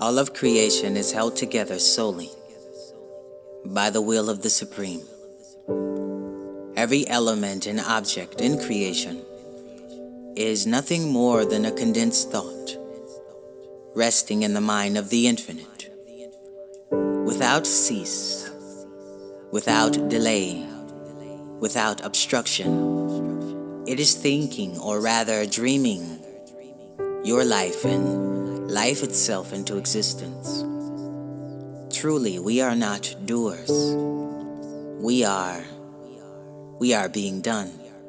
All of creation is held together solely by the will of the Supreme. Every element and object in creation is nothing more than a condensed thought, resting in the mind of the Infinite, without cease, without delay, without obstruction. It is thinking, or rather dreaming, your life and life itself into existence. Truly, we are not doers. We are being done.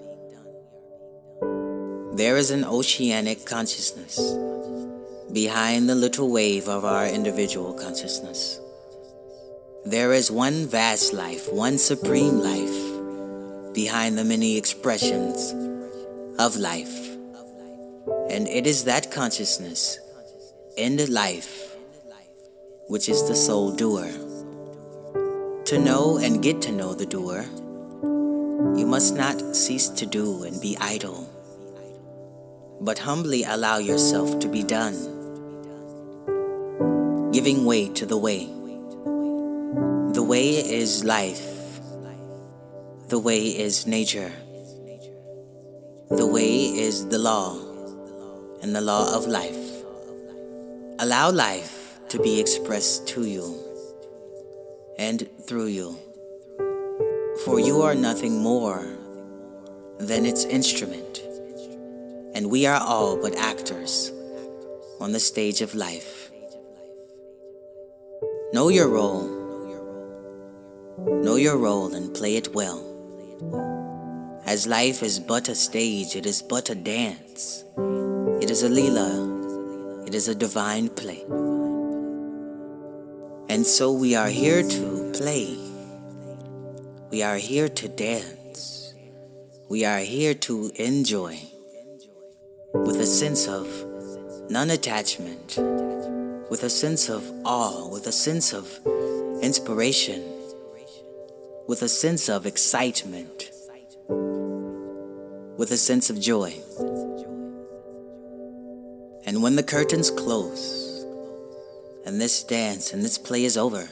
There is an oceanic consciousness behind the little wave of our individual consciousness. There is one vast life, one supreme life behind the many expressions of life. And it is that consciousness in the life which is the sole doer. To know and get to know the doer, you must not cease to do and be idle, but humbly allow yourself to be done, giving way to the way. The way is life. The way is nature. The way is the law and the law of life. Allow life to be expressed to you and through you, for you are nothing more than its instrument, and we are all but actors on the stage of life. Know your role. Know your role and play it well. As life is but a stage, it is but a dance. It is a Leela. It is a divine play. And so we are here to play. We are here to dance. We are here to enjoy with a sense of non-attachment, with a sense of awe, with a sense of inspiration, with a sense of excitement, with a sense of joy. And when the curtains close, and this dance and this play is over,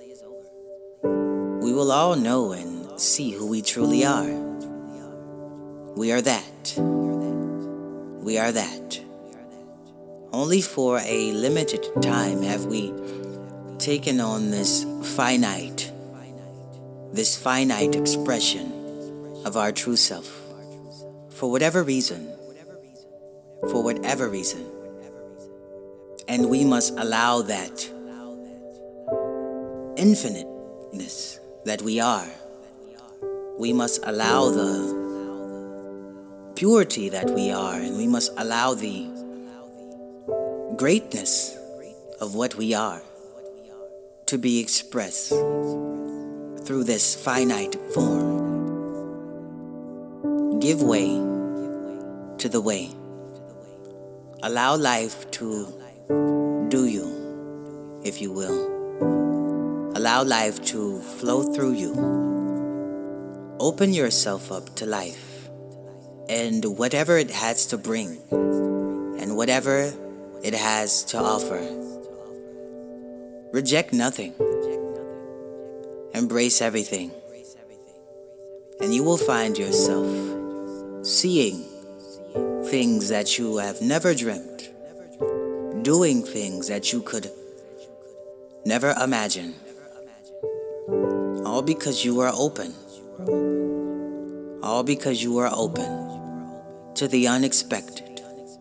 we will all know and see who we truly are. We are that. We are that. Only for a limited time have we taken on this finite expression of our true self. For whatever reason. And we must allow that infiniteness that we are. We must allow the purity that we are, and we must allow the greatness of what we are to be expressed through this finite form. Give way to the way. Allow life to do you, if you will. Allow life to flow through you. Open yourself up to life and whatever it has to bring and whatever it has to offer. Reject nothing. Embrace everything. And you will find yourself seeing things that you have never dreamt, doing things that you could never imagine, all because you are open. All because you are open to the unexpected,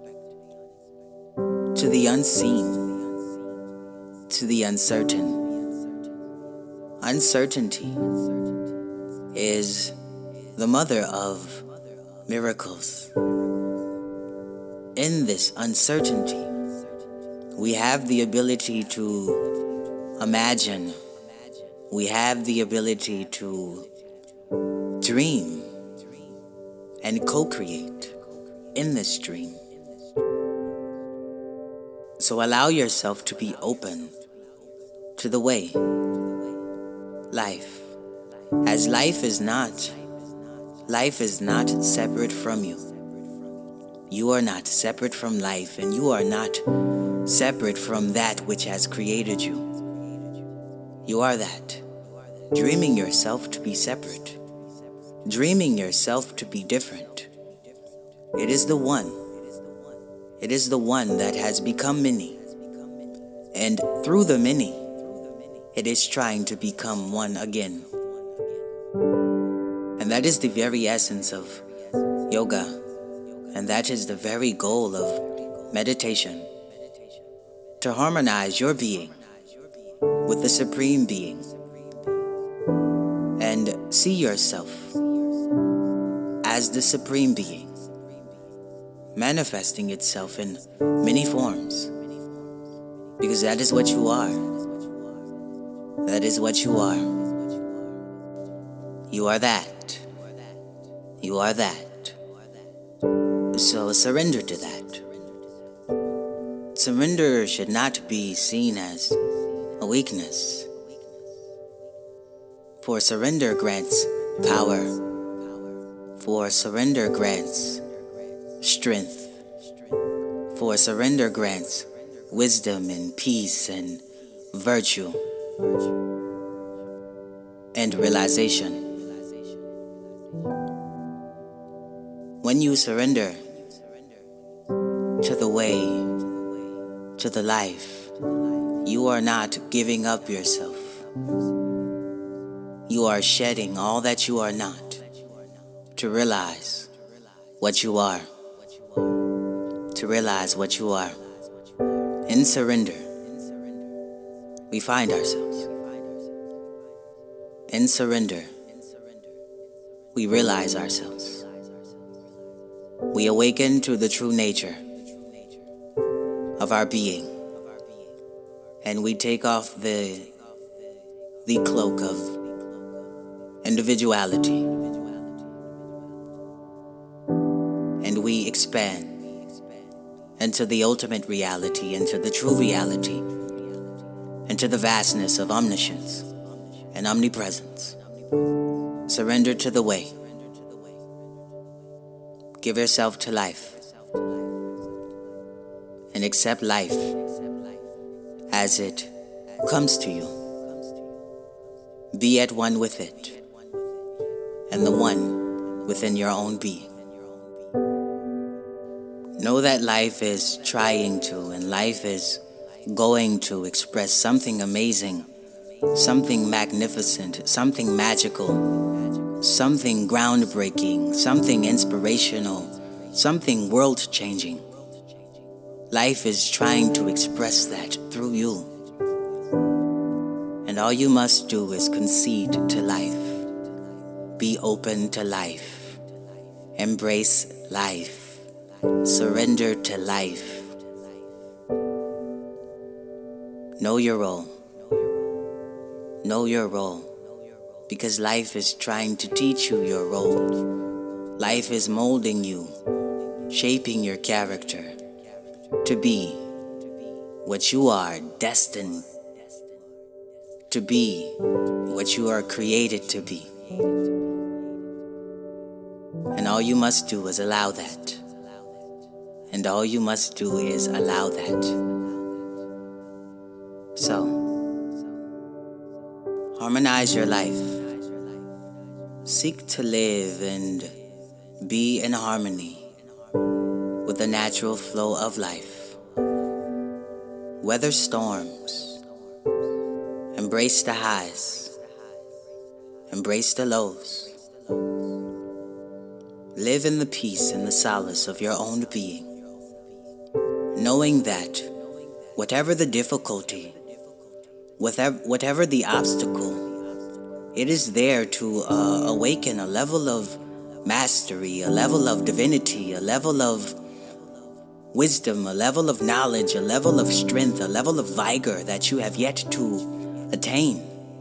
to the unseen, to the uncertain. Uncertainty is the mother of miracles. In this uncertainty, we have the ability to imagine. We have the ability to dream and co-create in this dream. So allow yourself to be open to the way. Life. As life is not separate from you. You are not separate from life, and you are not separate from that which has created you. You are that, dreaming yourself to be separate, dreaming yourself to be different. It is the one. It is the one that has become many, and through the many, it is trying to become one again. And that is the very essence of yoga, and that is the very goal of meditation, to harmonize your being with the Supreme Being and see yourself as the Supreme Being, manifesting itself in many forms, because that is what you are. That is what you are. You are that. You are that. So surrender to that. Surrender should not be seen as a weakness, for surrender grants power, for surrender grants strength, for surrender grants wisdom and peace and virtue and realization. When you surrender to the way, to the life, you are not giving up yourself. You are shedding all that you are not to realize what you are. To realize what you are. In surrender, we find ourselves. In surrender, we realize ourselves. We awaken to the true nature of our being, and we take off the cloak of individuality, and we expand into the ultimate reality, into the true reality, into the vastness of omniscience and omnipresence. Surrender to the way. Give yourself to life and accept life as it comes to you. Be at one with it and the one within your own being. Know that life is trying to, and life is going to express something amazing, something magnificent, something magical, something groundbreaking, something inspirational, something world-changing. Life is trying to express that through you. And all you must do is concede to life. Be open to life. Embrace life. Surrender to life. Know your role. Know your role. Because life is trying to teach you your role. Life is molding you, shaping your character to be what you are destined to be, what you are created to be. And all you must do is allow that. And all you must do is allow that. So, harmonize your life. Seek to live and be in harmony with the natural flow of life. Weather storms. Embrace the highs. Embrace the lows. Live in the peace and the solace of your own being, knowing that whatever the difficulty, whatever the obstacle, it is there to awaken a level of mastery, a level of divinity, a level of wisdom, a level of knowledge, a level of strength, a level of vigor that you have yet to attain.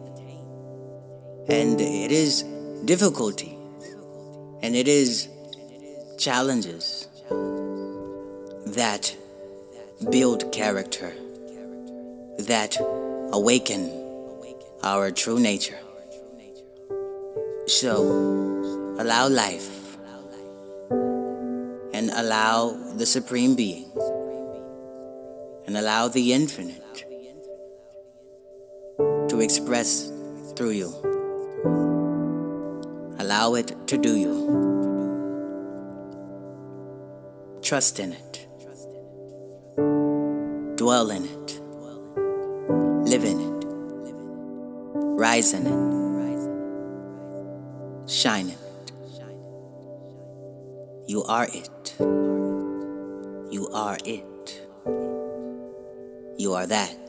And it is difficulty, and it is challenges that build character, that awaken our true nature. So, allow life and allow the Supreme Being and allow the infinite to express through you. Allow it to do you. Trust in it. Dwell in it. Live in it. Rise in it. Shine in it. You are it. You are it. You are that.